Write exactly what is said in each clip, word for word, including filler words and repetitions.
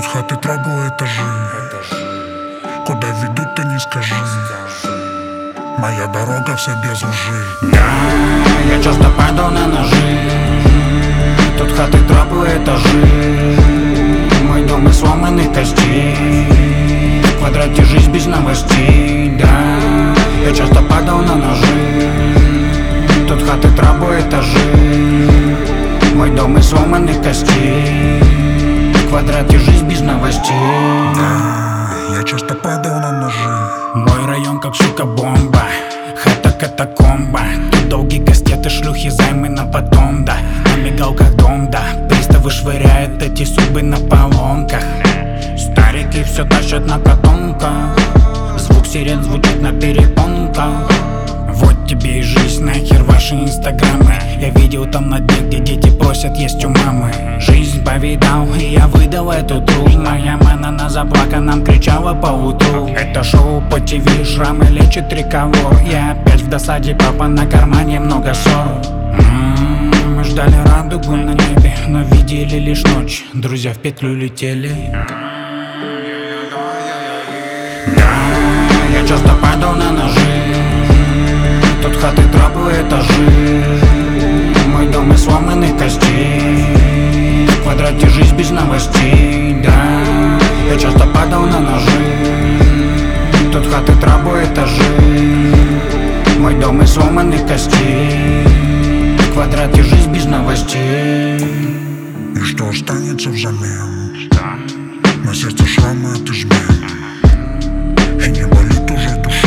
Тут хаты, трабы, этажи. Куда ведут, ты не скажи. Моя дорога вся без лжи. Да, я часто падал на ножи. Тут хаты, трабы, этажи. Мой дом из сломанных костей. В квадрате жизнь без новостей. Да, я часто падал на ножи. Тут хаты, трабы, этажи. Мой дом из сломанных костей. В квадрате жизнь без новостей. Да, я часто падал на ножи. Мой район как, сука, бомба. Хата катакомба. Тут долгие кастеты, шлюхи, займы на потом, да. На мигалках дом, да. Приставы швыряют эти судьбы на поломках. Старики все тащат на катонках. Звук сирен звучит на перепонках. Вот тебе и жизнь, нахер ваши инстаграмы. Я видел там на дне, где дети просят есть у мамы. Жизнь повидал, и я выдал эту труд. Моя мана на заплаканном кричала по утру. Это шоу по ТВ, шрамы лечит триколор. Я опять в досаде, папа на кармане много ссор. М-м-м, мы ждали радугу на небе, но видели лишь ночь. Друзья в петлю летели. Да, я часто падал на ножи. Тут хаты, трабы, этажи. Мой дом из сломанных костей. В квадрате жизнь без новостей. Да, я часто падал на ножи. Тут хаты, трабы, этажи. Мой дом из сломанных костей. В квадрате жизнь без новостей. И что останется взамен? На сердце шрамы от измен. И не болит уже душа.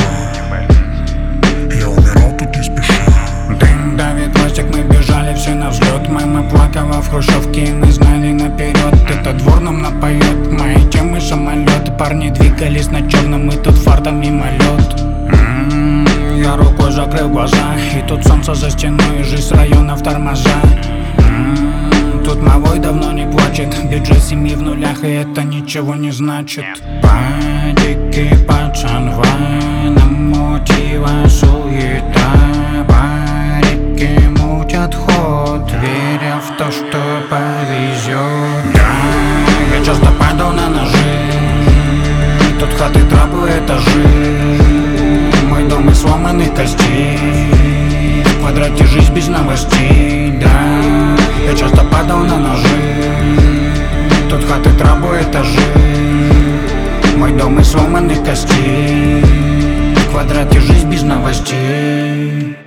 Я умирал тут не спеша. Дым давит пластик, мы бежали все на взлет. Мама плакала в хрущевке, мы знали наперед. Этот двор нам напоет, мои темы самолет. Парни двигались на черном, и тут фартом мимолет. М-м-м, я рукой закрыл глаза, и тут солнце за стеной, и жизнь районов тормоза. М-м-м, тут малой давно не плачет, бюджет семьи в нулях, и это ничего не значит. Падики, пацан, на мотива суета. Барики мутят ход, веря в то, что повезет. Да, я часто падал на ножи. Тут хаты, трабы, этажи. Мой дом из сломанных костей. В квадрате жизнь без новостей. Да, я часто падал на ножи. Тут хаты, трабы, этажи. Мой дом из сломанных костей. В квадрате жизнь без новостей.